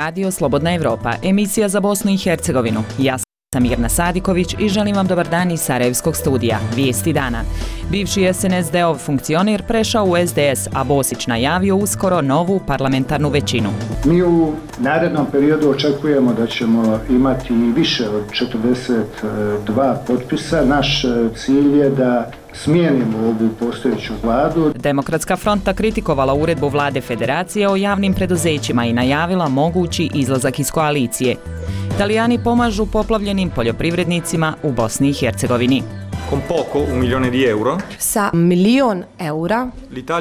Radio Slobodna Evropa, emisija za Bosnu i Hercegovinu. Ja sam Mirna Sadiković i želim vam dobar dan iz Sarajevskog studija. Vijesti dana. Bivši SNSD-ov funkcioner prešao u SDS, a Bosić najavio uskoro novu parlamentarnu većinu. Mi u narednom periodu očekujemo da ćemo imati više od 42 potpisa. Naš cilj je da smijenimo ovu postojeću vladu. Demokratska fronta kritikovala uredbu vlade Federacije o javnim preduzećima i najavila mogući izlazak iz koalicije. Italijani pomažu poplavljenim poljoprivrednicima u Bosni i Hercegovini. Con poco, €1 Sa €1.000.000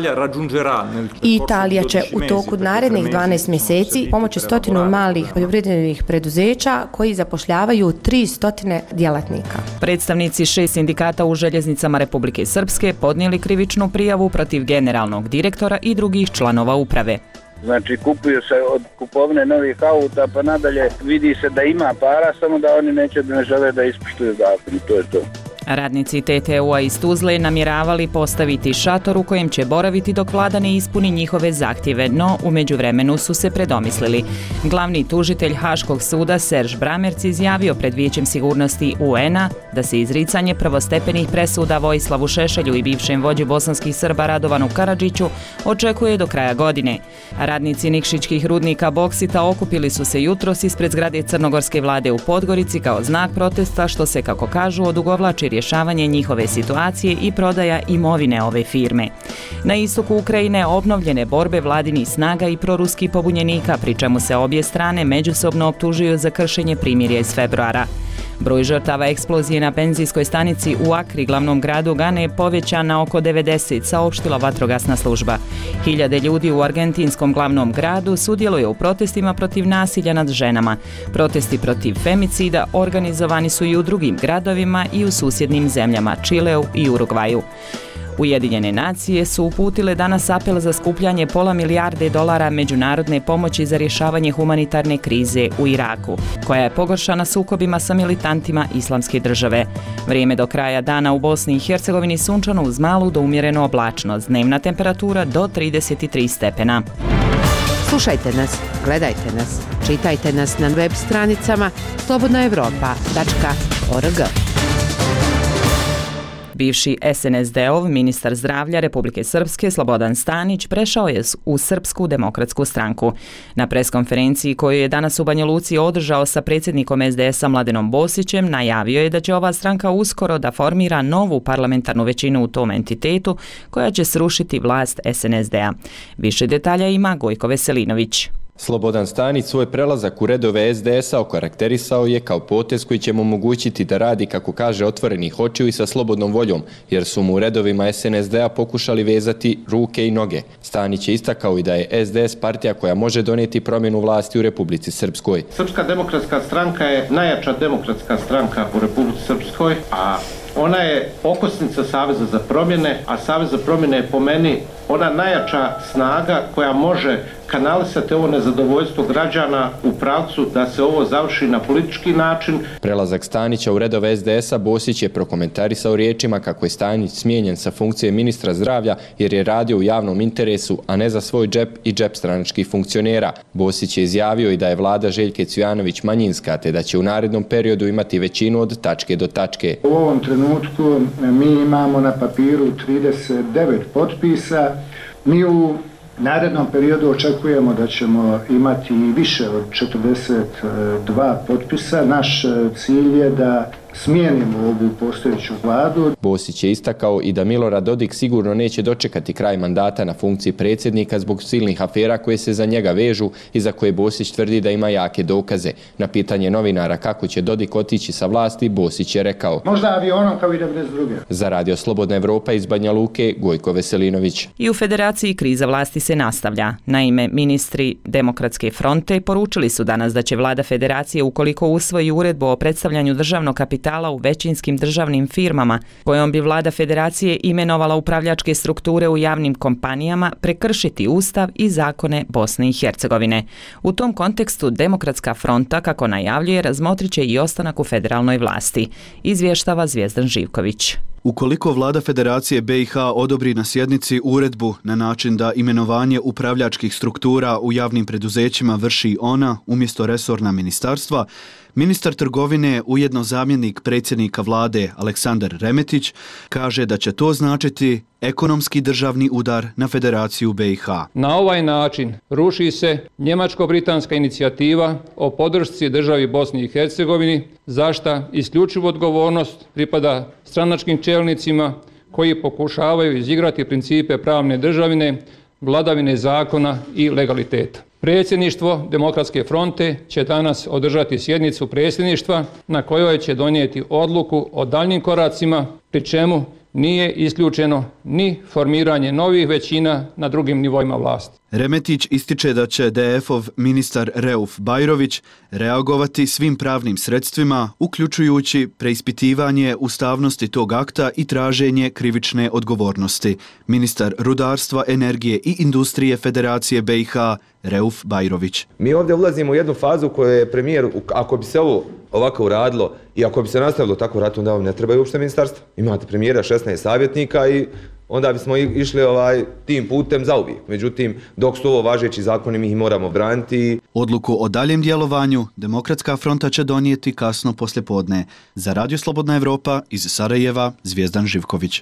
Italija će u toku narednih 12 mjeseci pomoći 100 malih poljoprivrednih preduzeća koji zapošljavaju 300 djelatnika. Predstavnici 6 sindikata u željeznicama Republike Srpske podnijeli krivičnu prijavu protiv generalnog direktora i drugih članova uprave. Znači kupuju se od kupovine novih auta pa nadalje vidi se da ima para, samo da oni ne žele da ispoštuju zakon, to je to. Radnici TTU-a iz Tuzle namjeravali postaviti šator u kojem će boraviti dok vlada ne ispuni njihove zahtjeve, no u međuvremenu su se predomislili. Glavni tužitelj Haškog suda Serž Bramerc izjavio pred Vijećem sigurnosti UN-a da se izricanje prvostepenih presuda Vojislavu Šešelju i bivšem vođi bosanskih Srba Radovanu Karadžiću očekuje do kraja godine. Radnici Nikšićkih rudnika Boksita okupili su se jutros ispred zgrade crnogorske vlade u Podgorici kao znak protesta što se, kako kažu, odugovlači rješavanje njihove situacije i prodaja imovine ove firme. Na istoku Ukrajine obnovljene borbe vladinih snaga i proruskih pobunjenika, pri čemu se obje strane međusobno optužuju za kršenje primirja iz februara. Broj žrtava eksplozije na benzinskoj stanici u Akri, glavnom gradu Gane, je povećan na oko 90, saopštila vatrogasna služba. Hiljade ljudi u argentinskom glavnom gradu sudjeluje u protestima protiv nasilja nad ženama. Protesti protiv femicida organizovani su i u drugim gradovima i u susjednim zemljama Čileu i Urugvaju. Ujedinjene nacije su uputile danas apel za skupljanje $500 milijarde međunarodne pomoći za rješavanje humanitarne krize u Iraku, koja je pogoršana sukobima sa militantima Islamske države. Vrijeme do kraja dana u Bosni i Hercegovini sunčano uz malu do umjerenu oblačnost, dnevna temperatura do 33 stepena. Slušajte nas, gledajte nas, čitajte nas na web stranicama slobodnaevropa.org. Bivši SNSD-ov ministar zdravlja Republike Srpske Slobodan Stanić prešao je u Srpsku demokratsku stranku. Na preskonferenciji koju je danas u Banja Luci održao sa predsjednikom SDS-a Mladenom Bosićem, najavio je da će ova stranka uskoro da formira novu parlamentarnu većinu u tom entitetu koja će srušiti vlast SNSD-a. Više detalja ima Gojko Veselinović. Slobodan Stanić svoj prelazak u redove SDS-a okarakterisao je kao potez koji će mu omogućiti da radi, kako kaže, otvorenih očiju i sa slobodnom voljom, jer su mu u redovima SNSD-a pokušali vezati ruke i noge. Stanić je istakao i da je SDS partija koja može donijeti promjenu vlasti u Republici Srpskoj. Srpska demokratska stranka je najjača demokratska stranka u Republici Srpskoj, a ona je okosnica Saveza za promjene, a Savez za promjene je po meni ona najjača snaga koja može kanalisati ovo nezadovoljstvo građana u pravcu da se ovo završi na politički način. Prelazak Stanića u redove SDS-a Bosić je prokomentarisao riječima kako je Stanić smijenjen sa funkcije ministra zdravlja jer je radio u javnom interesu, a ne za svoj džep i džep stranačkih funkcionera. Bosić je izjavio i da je vlada Željke Cvijanović manjinska, te da će u narednom periodu imati većinu od tačke do tačke. U ovom trenutku mi imamo na papiru 39 potpisa. Mi u narednom periodu očekujemo da ćemo imati više od 42 potpisa. Naš cilj je da smijenimo ovu postojeću vladu. Bosić je istakao i da Milorad Dodik sigurno neće dočekati kraj mandata na funkciji predsjednika zbog silnih afera koje se za njega vežu i za koje Bosić tvrdi da ima jake dokaze. Na pitanje novinara kako će Dodik otići sa vlasti, Bosić je rekao: možda avionom kao i 92. Za Radio Slobodna Evropa iz Banja Luke, Gojko Veselinović. I u Federaciji kriza vlasti se nastavlja. Naime, ministri Demokratske fronte poručili su danas da će vlada Federacije, ukoliko usvoji uredbu o predstavljanju državnog kapitala kapitala u većinskim državnim firmama, kojom bi vlada federacije imenovala upravljačke strukture u javnim kompanijama, prekršiti ustav i zakone Bosne i Hercegovine. U tom kontekstu Demokratska fronta, kako najavljuje, razmotrit će i ostanak u federalnoj vlasti, izvještava Zvijezdan Živković. Ukoliko vlada Federacije BiH odobri na sjednici uredbu na način da imenovanje upravljačkih struktura u javnim preduzećima vrši ona umjesto resorna ministarstva, ministar trgovine, ujedno zamjenik predsjednika vlade Aleksandar Remetić, kaže da će to značiti ekonomski državni udar na Federaciju BiH. Na ovaj način ruši se njemačko-britanska inicijativa o podršci državi Bosni i Hercegovini, za šta isključivu odgovornost pripada stranačkim čelnicima koji pokušavaju izigrati principe pravne državine, vladavine zakona i legaliteta. Predsjedništvo Demokratske fronte će danas održati sjednicu predsjedništva na kojoj će donijeti odluku o daljnjim koracima, pri čemu nije isključeno ni formiranje novih većina na drugim nivoima vlasti. Remetić ističe da će DF-ov ministar Reuf Bajrović reagovati svim pravnim sredstvima, uključujući preispitivanje ustavnosti tog akta i traženje krivične odgovornosti. Ministar rudarstva, energije i industrije Federacije BiH Reuf Bajrović. Mi ovdje ulazimo u jednu fazu koju je premijer, ako bi se ovo ovako uradilo i ako bi se nastavilo tako raditi, onda vam ne trebaju uopšte ministarstva. Imate premijera, 16 savjetnika i onda bismo išli tim putem zauvijek. Međutim, dok su ovo važeći zakoni, mi ih moramo braniti. Odluku o daljem djelovanju Demokratska fronta će donijeti kasno poslijepodne. Za Radio Slobodna Evropa iz Sarajeva, Zvijezdan Živković.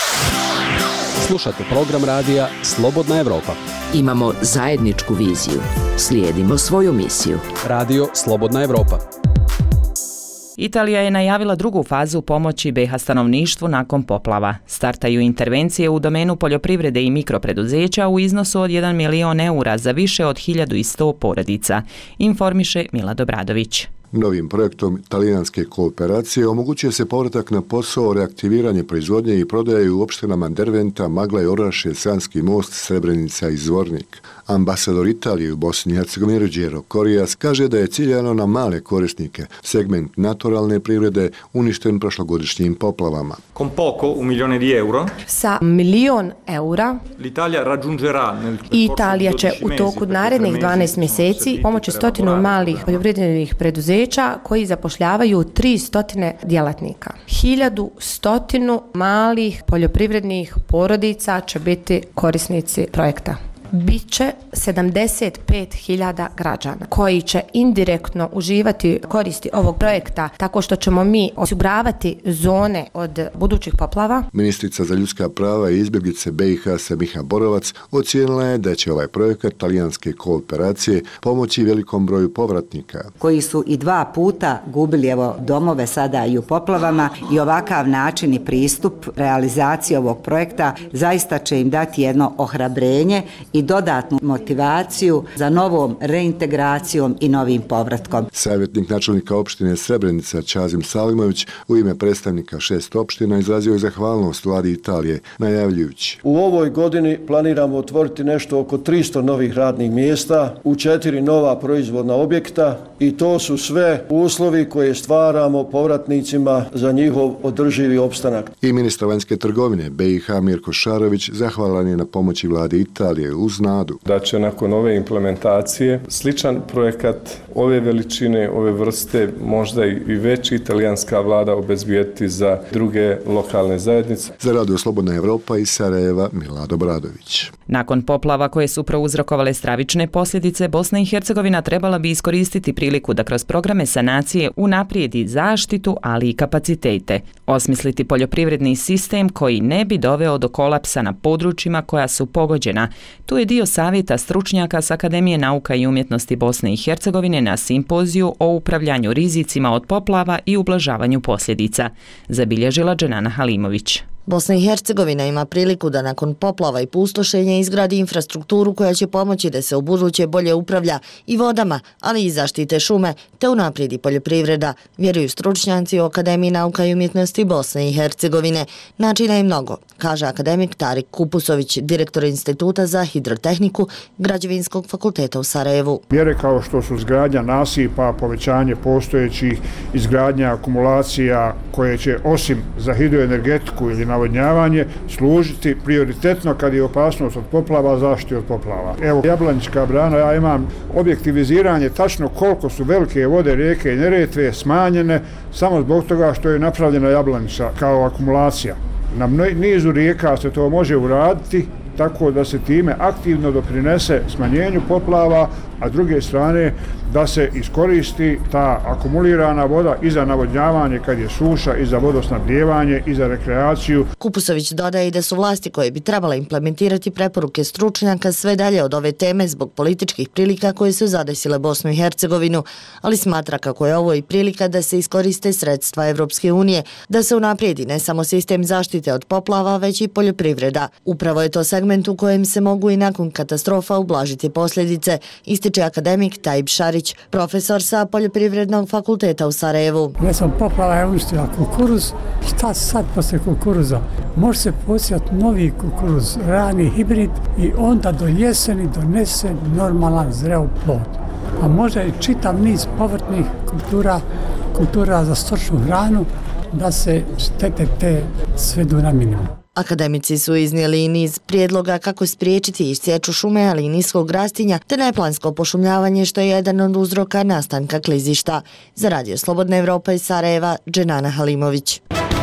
Slušate program radija Slobodna Evropa. Imamo zajedničku viziju. Slijedimo svoju misiju. Radio Slobodna Evropa. Italija je najavila drugu fazu pomoći BiH stanovništvu nakon poplava. Startaju intervencije u domenu poljoprivrede i mikropreduzeća u iznosu od 1 milion eura za više od 1100 porodica, informiše Milad Obradović. Novim projektom talijanske kooperacije omogućuje se povratak na posao, reaktiviranje proizvodnje i prodaje u opštinama Derventa, Magla i Orašje, Sanski most, Srebrenica i Zvornik. Ambasador Italije u Bosni i Hercegovini Ruggero Corrias kaže da je ciljano na male korisnike. Segment naturalne privrede uništen prošlogodišnjim poplavama. Con poco, un milione di euro. Sa milion eura Italija će u toku narednih 12 mjeseci pomoći 100 malih poljoprivrednih preduzeća koji zapošljavaju 300 djelatnika. 1100 malih poljoprivrednih porodica će biti korisnici projekta. Biće 75.000 građana koji će indirektno uživati koristi ovog projekta tako što ćemo mi osiguravati zone od budućih poplava. Ministrica za ljudska prava i izbjeglice BiH Semiha Borovac ocijenila je da će ovaj projekat talijanske kooperacije pomoći velikom broju povratnika. Koji su i 2 puta gubili domove sada i u poplavama i ovakav način i pristup realizaciji ovog projekta zaista će im dati jedno ohrabrenje i dodatnu motivaciju za novom reintegracijom i novim povratkom. Savjetnik načelnika opštine Srebrenica Čazim Salimović u ime predstavnika 6 opština izrazio je zahvalnost vladi Italije, najavljujući: U ovoj godini planiramo otvoriti nešto oko 300 novih radnih mjesta u 4 nova proizvodna objekta i to su sve uslovi koje stvaramo povratnicima za njihov održivi opstanak. I ministar vanjske trgovine BiH Mirko Šarović zahvalan je na pomoći vlade Italije uz nadu da će nakon ove implementacije sličan projekat ove veličine, ove vrste, možda i veći, italijanska vlada obezbijeti za druge lokalne zajednice. Za Radio Slobodna Evropa iz Sarajeva, Milad Obradović. Nakon poplava koje su prouzrokovale stravične posljedice, Bosna i Hercegovina trebala bi iskoristiti priliku da kroz programe sanacije unaprijedi zaštitu, ali i kapacitete. Osmisliti poljoprivredni sistem koji ne bi doveo do kolapsa na područjima koja su pogođena. Tu je dio savjeta stručnjaka s Akademije nauka i umjetnosti Bosne i Hercegovine na simpoziju o upravljanju rizicima od poplava i ublažavanju posljedica, zabilježila Dženana Halimović. Bosna i Hercegovina ima priliku da nakon poplava i pustošenja izgradi infrastrukturu koja će pomoći da se ubuduće bolje upravlja i vodama, ali i zaštite šume, te unaprijedi poljoprivreda, vjeruju stručnjaci u Akademiji nauka i umjetnosti Bosne i Hercegovine. Načina je mnogo, kaže akademik Tarik Kupusović, direktor Instituta za hidrotehniku Građevinskog fakulteta u Sarajevu. Mjere kao što su izgradnja nasipa, povećanje postojećih, izgradnja akumulacija koje će osim za hidroenergetiku ili navodnjavanje služiti prioritetno kad je opasnost od poplava, zaštiti od poplava. Evo, Jablanička brana, ja imam objektiviziranje tačno koliko su velike vode rijeke Neretve smanjene samo zbog toga što je napravljena Jablanica kao akumulacija. Na nizu rijeka se to može uraditi tako da se time aktivno doprinese smanjenju poplava, a s druge strane da se iskoristi ta akumulirana voda i za navodnjavanje kad je suša, i za vodosnabdijevanje, i za rekreaciju. Kupusović dodaje i da su vlasti koje bi trebale implementirati preporuke stručnjaka sve dalje od ove teme zbog političkih prilika koje su zadesile Bosnu i Hercegovinu, ali smatra kako je ovo i prilika da se iskoriste sredstva Evropske unije, da se unaprijedi ne samo sistem zaštite od poplava, već i poljoprivreda. Upravo je to segment u kojem se mogu i nakon katastrofa ublažiti posljedice, ističe akademik Tajib Šarić, profesor sa Poljoprivrednog fakulteta u Sarajevu. Ne sam poplava je uništila kukuruz, šta sad posle kukuruza? Može se posijati novi kukuruz, rani hibrid i onda do jeseni donese normalan zreo plod. A može i čitav niz povrtnih kultura za stočnu hranu da se štete te svedu na minimum. Akademici su iznijeli i niz prijedloga kako spriječiti isječu šume, ali i niskog rastinja, te neplansko pošumljavanje što je jedan od uzroka nastanka klizišta. Za Radio Slobodna Evropa iz Sarajeva, Dženana Halimović.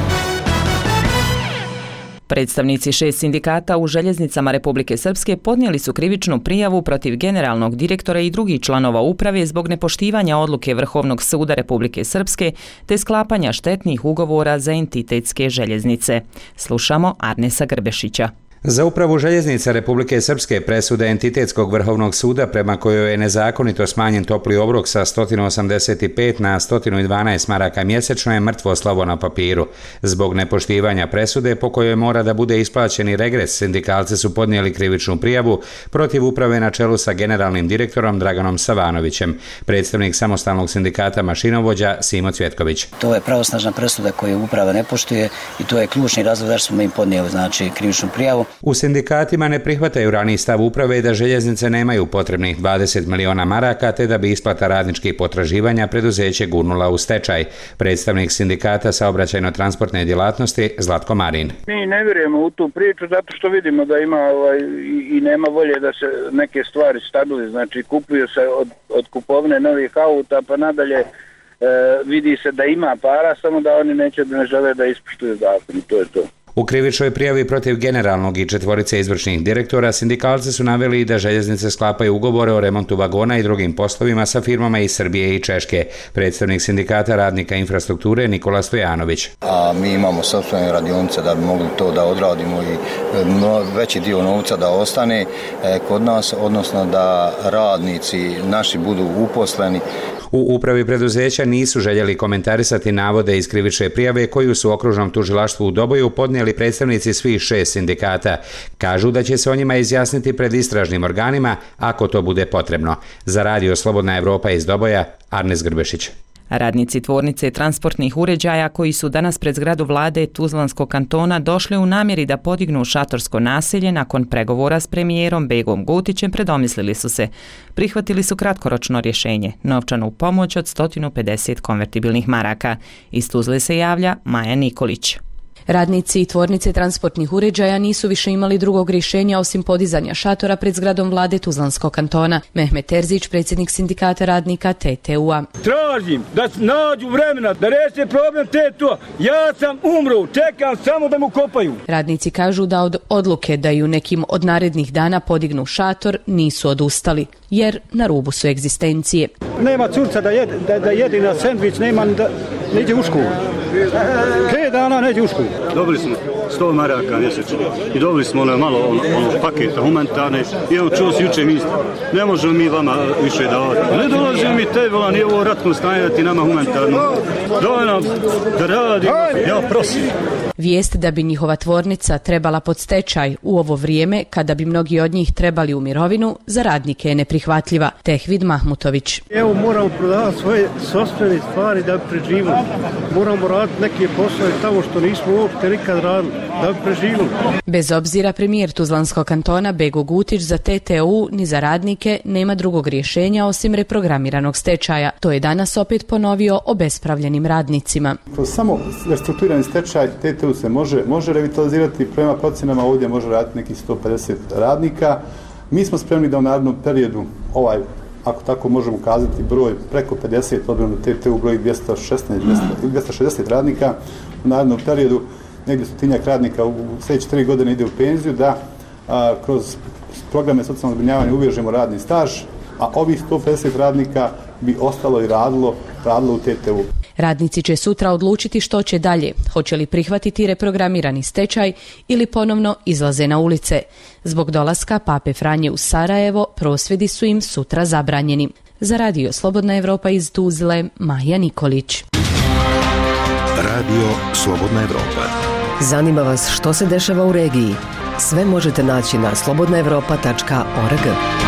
Predstavnici 6 sindikata u željeznicama Republike Srpske podnijeli su krivičnu prijavu protiv generalnog direktora i drugih članova uprave zbog nepoštivanja odluke Vrhovnog suda Republike Srpske te sklapanja štetnih ugovora za entitetske željeznice. Slušamo Arnesa Grbešića. Za upravu željeznica Republike Srpske presuda Entitetskog vrhovnog suda prema kojoj je nezakonito smanjen topli obrok sa 185 na 112 maraka mjesečno je mrtvo slovo na papiru. Zbog nepoštivanja presude po kojoj mora da bude isplaćeni regres, sindikalci su podnijeli krivičnu prijavu protiv uprave na čelu sa generalnim direktorom Draganom Savanovićem. Predstavnik samostalnog sindikata mašinovođa Simo Cvjetković. To je pravosnažna presuda koju uprava ne poštuje i to je ključni razlog zašto smo im podnijeli krivičnu prijavu. U sindikatima ne prihvataju raniji stav uprave da željeznice nemaju potrebnih 20 miliona maraka te da bi isplata radničkih potraživanja preduzeće gurnula u stečaj. Predstavnik sindikata saobraćajno-transportne djelatnosti Zlatko Marin. Mi ne vjerujemo u tu priču zato što vidimo da ima i nema volje da se neke stvari stabili. Znači kupuju se od kupovine novih auta pa nadalje vidi se da ima para, samo da oni ne žele da ispoštuju zakon. To je to. U krivičnoj prijavi protiv generalnog i 4 izvršnih direktora sindikalci su naveli da željeznice sklapaju ugovore o remontu vagona i drugim poslovima sa firmama iz Srbije i Češke. Predstavnik sindikata radnika infrastrukture Nikola Stojanović. A mi imamo sopstvene radionice da bi mogli to da odradimo i veći dio novca da ostane kod nas, odnosno da radnici naši budu uposleni. U upravi preduzeća nisu željeli komentarisati navode iz krivične prijave koju su okružnom tužilaštvu u Doboju podnijeli predstavnici svih 6 sindikata. Kažu da će se o njima izjasniti pred istražnim organima ako to bude potrebno. Za Radio Slobodna Evropa iz Doboja, Arnes Grbešić. Radnici tvornice transportnih uređaja koji su danas pred zgradu vlade Tuzlanskog kantona došli u namjeri da podignu šatorsko naselje nakon pregovora s premijerom Begom Gutićem predomislili su se. Prihvatili su kratkoročno rješenje, novčanu pomoć od 150 konvertibilnih maraka. Iz Tuzle se javlja Maja Nikolić. Radnici i tvornice transportnih uređaja nisu više imali drugog rješenja osim podizanja šatora pred zgradom vlade Tuzlanskog kantona. Mehmet Terzić, predsjednik sindikata radnika TTU-a. Tražim da nađu vremena da reše problem TTU-a. Ja sam umro, čekam samo da mu kopaju. Radnici kažu da od odluke da i u nekim od narednih dana podignu šator nisu odustali, jer na rubu su egzistencije. Nema curca da jedi na sendvič, nema da ide u školu. 5 dana neće u školu. Dobili smo 100 maraka mjesečno i dobili smo malo paketa humanitarne i on čuo se juče ministar. Ne možemo mi vama više davati. Ne dolazimo mi tebi, nije ovo ratno stanje da ti nama humanitarno. Daj nam da radimo, ja prosim. Vijest da bi njihova tvornica trebala pod stečaj u ovo vrijeme, kada bi mnogi od njih trebali u mirovinu, za radnike je neprihvatljiva. Tehvid Mahmutović. Evo moramo prodavati svoje sopstvene stvari da bi preživili. Moramo raditi neke poslove tamo što nismo uopšte nikad radili, da bi preživili. Bez obzira premijer Tuzlanskog kantona Bego Gutić za TTU ni za radnike nema drugog rješenja osim reprogramiranog stečaja. To je danas opet ponovio obespravljenim radnicima. Kroz samo restrukturirani stečaj TTU se može revitalizirati, prema procjenama ovdje može raditi nekih 150 radnika. Mi smo spremni da u narednom periodu ako tako možemo kazati, broj preko 50, odnosno TTU broj 260 radnika u narednom periodu, negdje 100-tinjak radnika u sljedeće 3 godine ide u penziju, da kroz programe socijalnog zbrinjavanja uvježemo radni staž, a ovih 150 radnika bi ostalo i radilo u TTU. Radnici će sutra odlučiti što će dalje, hoće li prihvatiti reprogramirani stečaj ili ponovno izlaze na ulice. Zbog dolaska Pape Franje u Sarajevo, prosvjedi su im sutra zabranjeni. Za Radio Slobodna Evropa iz Tuzle, Maja Nikolić. Radio Slobodna Evropa. Zanima vas što se dešava u regiji? Sve možete naći na slobodnaevropa.org.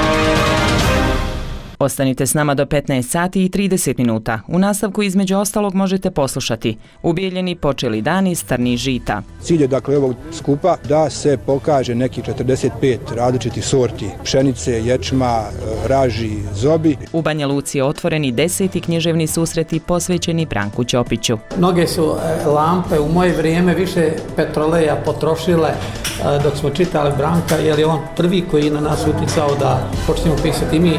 Ostanite s nama do 15 sati i 30 minuta. U nastavku između ostalog možete poslušati ubijeljeni počeli dani strnih žita. Cilj je dakle ovog skupa da se pokaže neki 45 različitih sorti pšenice, ječma, raži, zobi. U Banja Luci je otvoreni 10. književni susreti posvećeni Branku Ćopiću. Mnoge su lampe u moje vrijeme više petroleja potrošile dok smo čitali Branka, jer je on prvi koji na nas utjecao da počnemo pisati mi.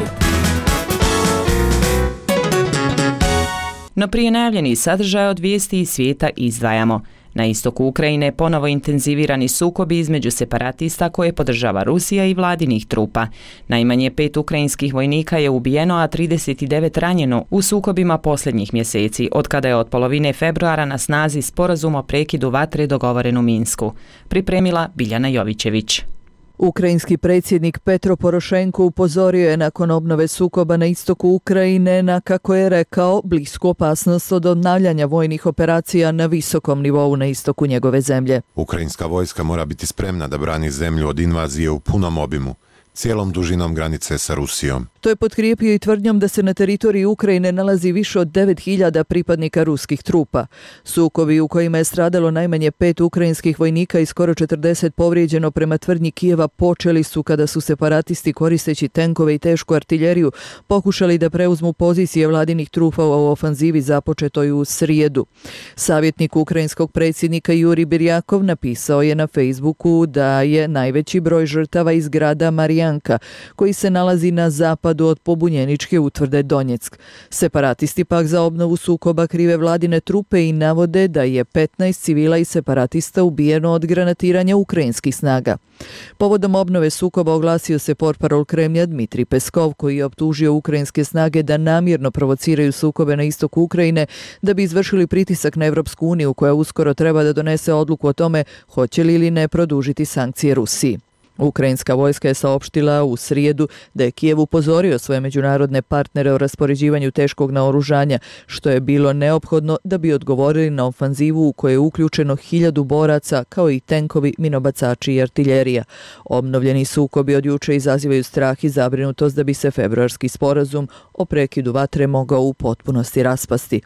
No prije najavljenih sadržaja od vijesti iz svijeta izdvajamo. Na istoku Ukrajine ponovo intenzivirani sukobi između separatista koje podržava Rusija i vladinih trupa. Najmanje 5 ukrajinskih vojnika je ubijeno, a 39 ranjeno u sukobima posljednjih mjeseci, od kada je od polovine februara na snazi sporazum o prekidu vatre dogovoren u Minsku. Pripremila Biljana Jovićević. Ukrajinski predsjednik Petro Porošenko upozorio je nakon obnove sukoba na istoku Ukrajine na, kako je rekao, blisku opasnost od obnavljanja vojnih operacija na visokom nivou na istoku njegove zemlje. Ukrajinska vojska mora biti spremna da brani zemlju od invazije u punom obimu, cijelom dužinom granice sa Rusijom. To je potkrijepio i tvrdnjom da se na teritoriji Ukrajine nalazi više od 9.000 pripadnika ruskih trupa. Sukobi u kojima je stradalo najmanje 5 ukrajinskih vojnika i skoro 40 povrijeđeno prema tvrdnji Kijeva počeli su kada su separatisti koristeći tenkove i tešku artiljeriju pokušali da preuzmu pozicije vladinih trupa u ofanzivi započetoj u srijedu. Savjetnik ukrajinskog predsjednika Juri Birjakov napisao je na Facebooku da je najveći broj žrtava iz grada Marijanka, koji se nalazi na zapadu od pobunjeničke utvrde Donjeck. Separatisti pak za obnovu sukoba krive vladine trupe i navode da je 15 civila i separatista ubijeno od granatiranja ukrajinskih snaga. Povodom obnove sukoba oglasio se portparol Kremlja Dmitrij Peskov, koji je optužio ukrajinske snage da namjerno provociraju sukobe na istoku Ukrajine da bi izvršili pritisak na Europsku uniju, koja uskoro treba da donese odluku o tome hoće li ili ne produžiti sankcije Rusiji. Ukrajinska vojska je saopštila u srijedu da je Kijev upozorio svoje međunarodne partnere o raspoređivanju teškog naoružanja, što je bilo neophodno da bi odgovorili na ofanzivu u kojoj je uključeno 1000 boraca, kao i tenkovi, minobacači i artiljerija. Obnovljeni sukobi od juče izazivaju strah i zabrinutost da bi se februarski sporazum o prekidu vatre mogao u potpunosti raspasti.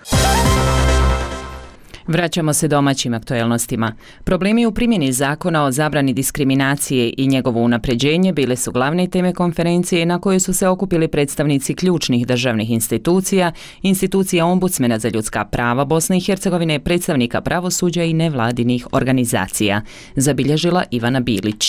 Vraćamo se domaćim aktuelnostima. Problemi u primjeni zakona o zabrani diskriminacije i njegovo unapređenje bile su glavne teme konferencije na kojoj su se okupili predstavnici ključnih državnih institucija, institucija Ombudsmena za ljudska prava Bosne i Hercegovine, predstavnika pravosuđa i nevladinih organizacija, zabilježila Ivana Bilić.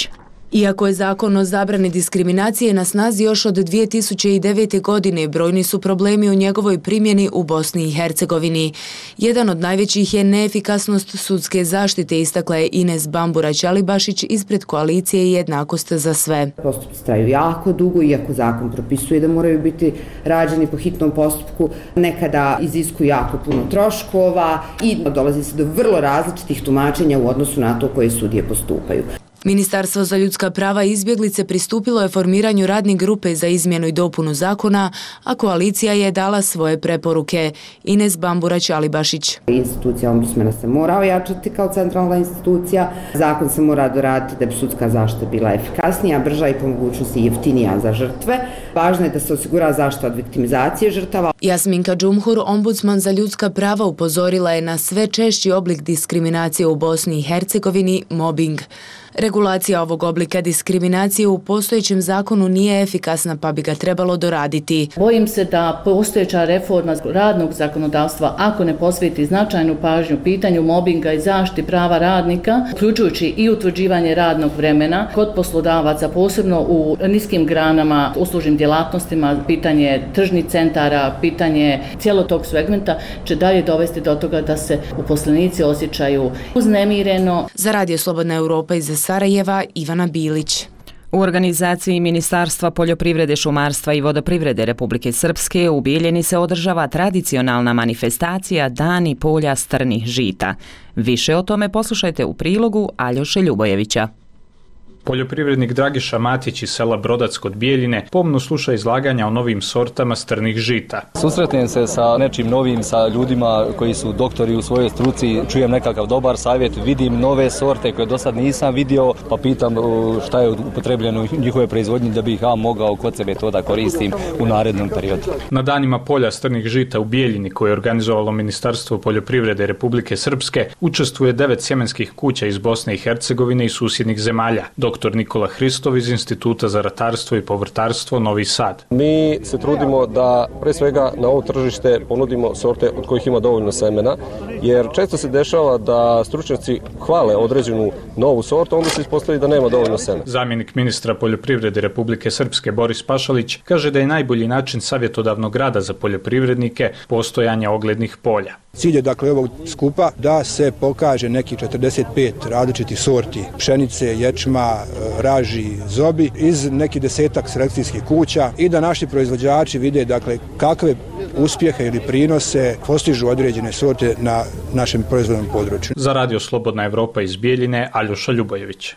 Iako je zakon o zabrani diskriminacije na snazi još od 2009. godine, brojni su problemi u njegovoj primjeni u Bosni i Hercegovini. Jedan od najvećih je neefikasnost sudske zaštite, istakla je Ines Bambura-Ćalibašić ispred koalicije Jednakost za sve. Postupci traju jako dugo, iako zakon propisuje da moraju biti rađeni po hitnom postupku, nekada iziskuju jako puno troškova i dolazi se do vrlo različitih tumačenja u odnosu na to koje sudije postupaju. Ministarstvo za ljudska prava i izbjeglice pristupilo je formiranju radne grupe za izmjenu i dopunu zakona, a koalicija je dala svoje preporuke. Ines Bambura-Ćalibašić. Institucija ombudsmana se mora ojačati kao centralna institucija. Zakon se mora doraditi da bi sudska zaštita bila efikasnija, brža i po mogućnosti jeftinija za žrtve. Važno je da se osigura zaštita od viktimizacije žrtava. Jasminka Džumhur, ombudsman za ljudska prava, upozorila je na sve češći oblik diskriminacije u Bosni i Hercegovini, mobbing. Regulacija ovog oblika diskriminacije u postojećem zakonu nije efikasna, pa bi ga trebalo doraditi. Bojim se da postojeća reforma radnog zakonodavstva, ako ne posveti značajnu pažnju pitanju mobinga i zaštiti prava radnika, uključujući i utvrđivanje radnog vremena kod poslodavaca, posebno u niskim granama, uslužnim djelatnostima, pitanje tržnih centara, pitanje cijelog tog segmenta će dalje dovesti do toga da se uposlenici osjećaju uznemireno. Za Radio Slobodna Europa iz Sarajeva, Ivana Bilić. U organizaciji Ministarstva poljoprivrede, šumarstva i vodoprivrede Republike Srpske u Bijeljini se održava tradicionalna manifestacija Dani polja strnih žita. Više o tome poslušajte u prilogu Aljoše Ljubojevića. Poljoprivrednik Dragiša Matić iz sela Brodac kod Bijeljine pomno sluša izlaganja o novim sortama strnih žita. Susretnem se sa nečim novim, sa ljudima koji su doktori u svojoj struci, čujem nekakav dobar savjet, vidim nove sorte koje do sad nisam vidio, pa pitam šta je upotrebljeno u njihove proizvodnji da bih ja mogao kod sebe to da koristim u narednom periodu. Na danima polja strnih žita u Bijeljini, koje je organizovalo Ministarstvo poljoprivrede Republike Srpske, učestvuje 9 sjemenskih kuća iz Bosne i Hercegovine i susjednih zemalja. Dr. Nikola Hristov iz Instituta za ratarstvo i povrtarstvo Novi Sad. Mi se trudimo da pre svega na ovo tržište ponudimo sorte od kojih ima dovoljno semena, jer često se dešava da stručnjaci hvale određenu novu sortu, onda se ispostavi da nema dovoljno semena. Zamjenik ministra poljoprivrede Republike Srpske Boris Pašalić kaže da je najbolji način savjetodavnog rada za poljoprivrednike postojanje oglednih polja. Cilj je dakle ovog skupa da se pokaže neki 45 različitih sorti pšenice, ječma, raži, zobi iz neki 10-ak selekcijskih kuća i da naši proizvođači vide dakle kakve uspjehe ili prinose postižu određene sorte na našem proizvodnom području. Za Radio Slobodna Evropa iz Bijeljine, Aljoša Ljubojević.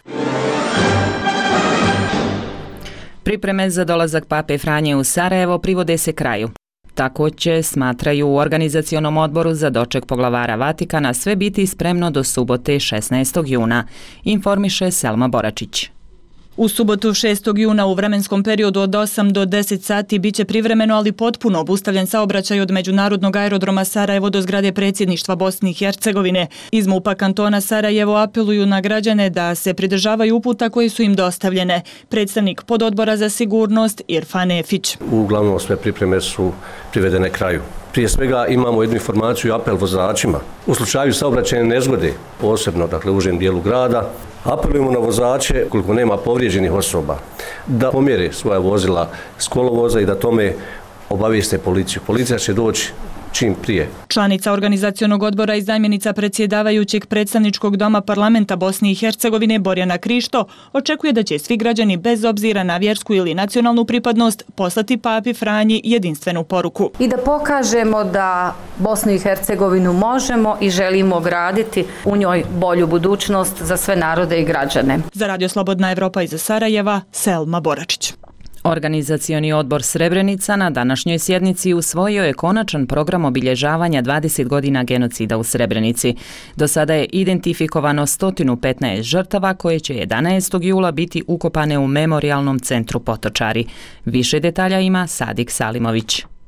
Pripreme za dolazak Pape Franje u Sarajevo privode se kraju. Tako će, smatraju u organizacionom odboru za doček poglavara Vatikana, sve biti spremno do subote 16. juna, informiše Selma Boračić. U subotu 6. juna u vremenskom periodu od 8 do 10 sati biće privremeno, ali potpuno obustavljen saobraćaj od međunarodnog aerodroma Sarajevo do zgrade predsjedništva Bosne i Hercegovine. Iz MUP-a kantona Sarajevo apeluju na građane da se pridržavaju uputa koje su im dostavljene. Predstavnik pododbora za sigurnost Irfan Efić. Uglavnom sve pripreme su privedene kraju. Prije svega imamo jednu informaciju i apel vozačima. U slučaju saobraćajne nezgode, posebno dakle u užem dijelu grada, apelujemo na vozače, koliko nema povrijeđenih osoba, da pomjere svoja vozila s kolovoza i da tome obavijeste policiju. Policija će doći čim prije. Članica organizacionog odbora i zamjenica predsjedavajućeg predstavničkog doma parlamenta Bosne i Hercegovine Borjana Krišto očekuje da će svi građani bez obzira na vjersku ili nacionalnu pripadnost poslati Papi Franji jedinstvenu poruku. I da pokažemo da Bosnu i Hercegovinu možemo i želimo graditi u njoj bolju budućnost za sve narode i građane. Za Radio Slobodna Evropa iz Sarajeva, Selma Boračić. Organizacioni odbor Srebrenica na današnjoj sjednici usvojio je konačan program obilježavanja 20 godina genocida u Srebrenici. Do sada je identifikovano 115 žrtava koje će 11. jula biti ukopane u memorijalnom centru Potočari. Više detalja ima Sadik Salimović.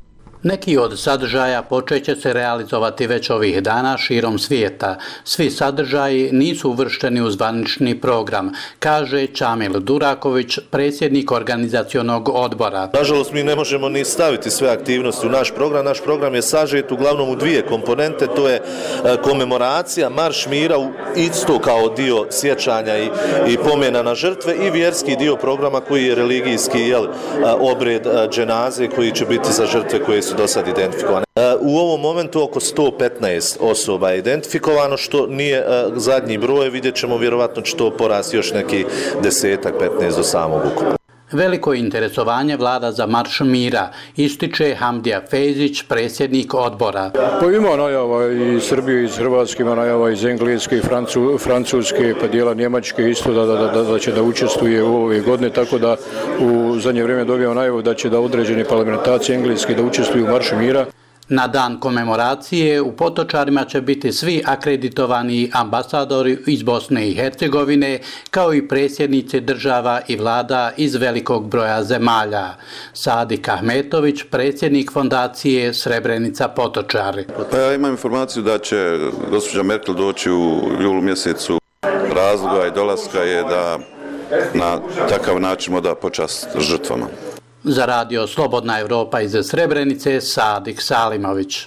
Neki od sadržaja počet će se realizovati već ovih dana širom svijeta. Svi sadržaji nisu uvršteni u zvanični program, kaže Čamil Duraković, predsjednik organizacionog odbora. Nažalost, mi ne možemo ni staviti sve aktivnosti u naš program. Naš program je sažet uglavnom u dvije komponente, to je komemoracija, marš mira, isto kao dio sjećanja i pomena na žrtve, i vjerski dio programa koji je religijski obred dženaze koji će biti za žrtve koje su do sad identifikovane. U ovom momentu oko 115 osoba je identifikovano, što nije zadnji broj, vidjet ćemo, vjerovatno će to porasti još neki 10-15 do samog Vukovara. Veliko interesovanje vlada za marš mira, ističe Hamdija Fejzić, predsjednik odbora. Pa ima najava i Srbije, iz Hrvatske, ima najava iz Engleske, Francuske, pa dijela Njemačke isto da će da učestvuje u ove godine, tako da u zadnje vrijeme dobijamo najavu da će da određene parlamentacije Engleske da učestvuju u maršu mira. Na dan komemoracije u Potočarima će biti svi akreditovani ambasadori iz Bosne i Hercegovine, kao i predsjednici država i vlada iz velikog broja zemalja. Sadik Ahmetović, predsjednik fondacije Srebrenica Potočari. Pa ja imam informaciju da će gospođa Merkel doći u julu mjesecu. Razloga i dolaska je da na takav način oda počast žrtvama. Za radio Slobodna Evropa iz Srebrenice, Sadik Salimović.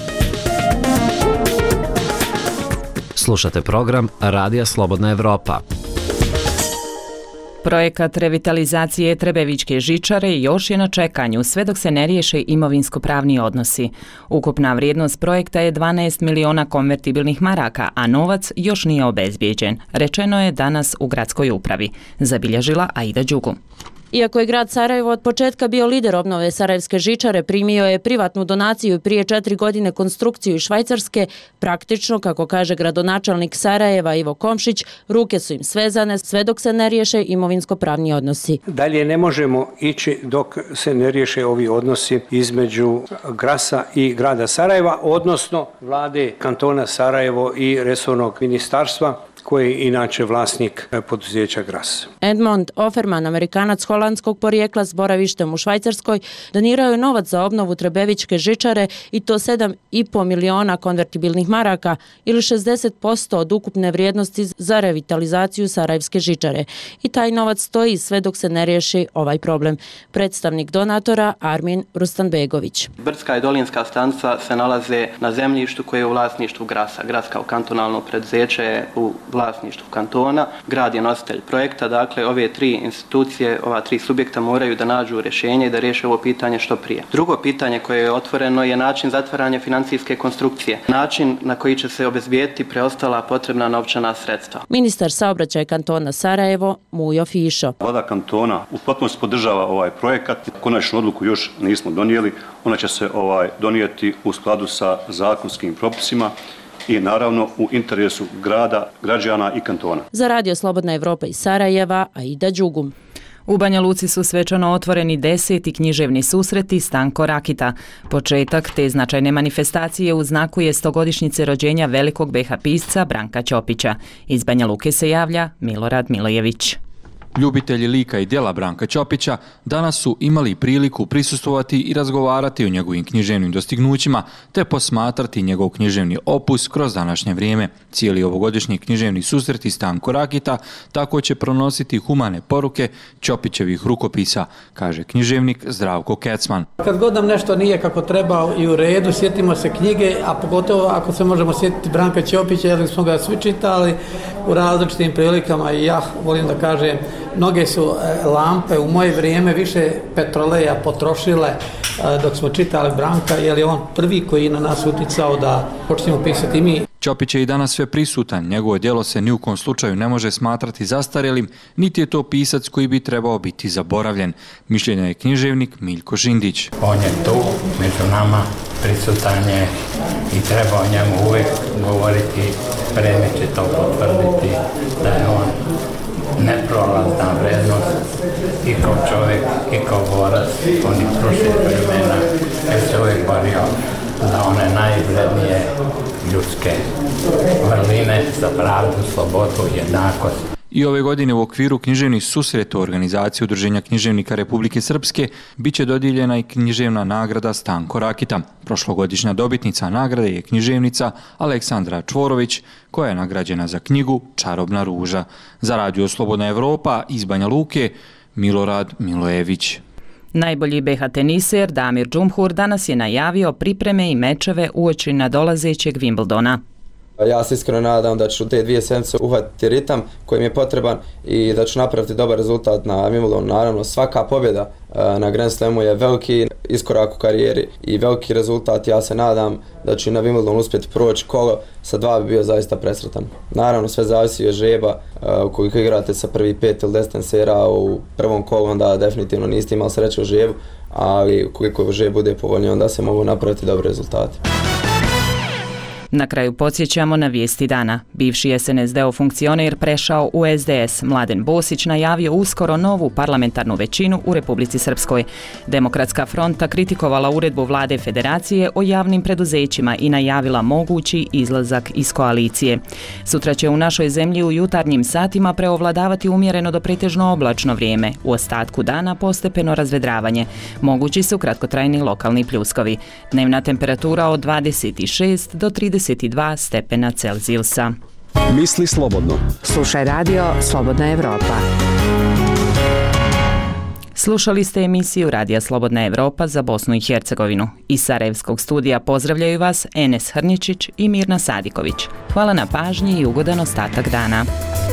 Slušate program Radija Slobodna Evropa. Projekat revitalizacije Trebevićke žičare još je na čekanju sve dok se ne riješe imovinsko-pravni odnosi. Ukupna vrijednost projekta je 12 miliona konvertibilnih maraka, a novac još nije obezbijeđen, rečeno je danas u gradskoj upravi, zabilježila Aida Đugu. Iako je grad Sarajevo od početka bio lider obnove Sarajevske žičare, primio je privatnu donaciju i prije 4 godine konstrukciju iz Švajcarske, praktično, kako kaže gradonačelnik Sarajeva Ivo Komšić, ruke su im svezane sve dok se ne riješe imovinsko-pravni odnosi. Dalje ne možemo ići dok se ne riješe ovi odnosi između Grasa i grada Sarajeva, odnosno vlade kantona Sarajevo i resornog ministarstva, koji je inače vlasnik poduzeća Gras. Edmond Offerman, Amerikanac holandskog porijekla s boravištem u Švajcarskoj, donirao je novac za obnovu Trebevićke žičare i to 7,5 miliona konvertibilnih maraka ili 60% od ukupne vrijednosti za revitalizaciju Sarajevske žičare. I taj novac stoji sve dok se ne riješi ovaj problem. Predstavnik donatora Armin Rustanbegović. Brdska i Dolinska stanca se nalaze na zemljištu koje je u vlasništvu Grasa. Gras kao kantonalno preduzeće je u vlasništvu kantona, grad je nositelj projekta, dakle ove tri institucije, ova tri subjekta moraju da nađu rješenje i da riješe ovo pitanje što prije. Drugo pitanje koje je otvoreno je način zatvaranja financijske konstrukcije, način na koji će se obezbijediti preostala potrebna novčana sredstva. Ministar saobraćaja kantona Sarajevo Mujo Fišo. Vlada kantona u potpunosti podržava ovaj projekat. Konačnu odluku još nismo donijeli, ona će se donijeti u skladu sa zakonskim propisima i naravno u interesu grada, građana i kantona. Za radio Slobodna Evropa iz Sarajeva, Aida Đugum. U Banja Luci su svečano otvoreni 10. književni susreti Stanko Rakita. Početak te značajne manifestacije u znaku je 100-godišnjice rođenja velikog BiH pisca Branka Ćopića. Iz Banja Luke se javlja Milorad Milojević. Ljubitelji lika i djela Branka Ćopića danas su imali priliku prisustvovati i razgovarati o njegovim književnim dostignućima te posmatrati njegov književni opus kroz današnje vrijeme. Cijeli ovogodišnji književni susreti Stanko Rakita tako će pronositi humane poruke Ćopićevih rukopisa, kaže književnik Zdravko Kecman. Kad god nam nešto nije kako treba i u redu, sjetimo se knjige, a pogotovo ako se možemo sjetiti Branka Ćopića, jer smo ga svi čitali u različitim prilikama i ja volim da kažem, mnoge su lampe u moje vrijeme više petroleja potrošile dok smo čitali Branka, jer je on prvi koji je na nas uticao da počnemo pisati mi. Ćopić je i danas sve prisutan, njegovo djelo se ni u kom slučaju ne može smatrati zastarjelim, niti je to pisac koji bi trebao biti zaboravljen. Mišljenja je književnik Miljko Žindić. On je tu, među nama, prisutan je i treba o njemu uvijek govoriti, vreme će to potvrditi da je on neprolazna vrednost i kao čovjek i kao borac onih prošlih vremena, jer se uvijek borio za one najvrednije ljudske vrline, za pravdu, slobodu, jednakost. I ove godine u okviru književnih susreta u organizaciji Udruženja književnika Republike Srpske biće dodijeljena i književna nagrada Stanko Rakita. Prošlogodišnja dobitnica nagrade je književnica Aleksandra Čvorović, koja je nagrađena za knjigu Čarobna ruža. Za Radio Slobodna Evropa iz Banja Luke, Milorad Milojević. Najbolji BH teniser Damir Džumhur danas je najavio pripreme i mečeve uoči nadolazećeg Wimbledona. Ja se iskreno nadam da ću te 2 sedmice uhvatiti ritam koji mi je potreban i da ću napraviti dobar rezultat na Wimbledonu. Naravno, svaka pobjeda na Grand Slamu je veliki iskorak u karijeri i veliki rezultat. Ja se nadam da ću na Wimbledonu uspjeti proći kolo, sa 2 bi bio zaista presretan. Naravno, sve zavisi od žreba. Ukoliko igrate sa prvi 5 ili 10 tensera u prvom kolu, onda definitivno niste imali sreće u žrebu, ali ukoliko žreb bude povoljniji, onda se mogu napraviti dobri rezultati. Na kraju podsjećamo na vijesti dana. Bivši SNSD-ov funkcioner prešao u SDS. Mladen Bosić najavio uskoro novu parlamentarnu većinu u Republici Srpskoj. Demokratska fronta kritikovala uredbu vlade federacije o javnim preduzećima i najavila mogući izlazak iz koalicije. Sutra će u našoj zemlji u jutarnjim satima preovladavati umjereno do pretežno oblačno vrijeme. U ostatku dana postepeno razvedravanje. Mogući su kratkotrajni lokalni pljuskovi. Dnevna temperatura od 26 do 32 stepena Celzijusa. Misli slobodno. Slušaj radio Slobodna Evropa. Slušali ste emisiju Radija Slobodna Evropa za Bosnu i Hercegovinu. Iz Sarajevskog studija pozdravljaju vas Enes Hrničić i Mirna Sadiković. Hvala na pažnji i ugodan ostatak dana.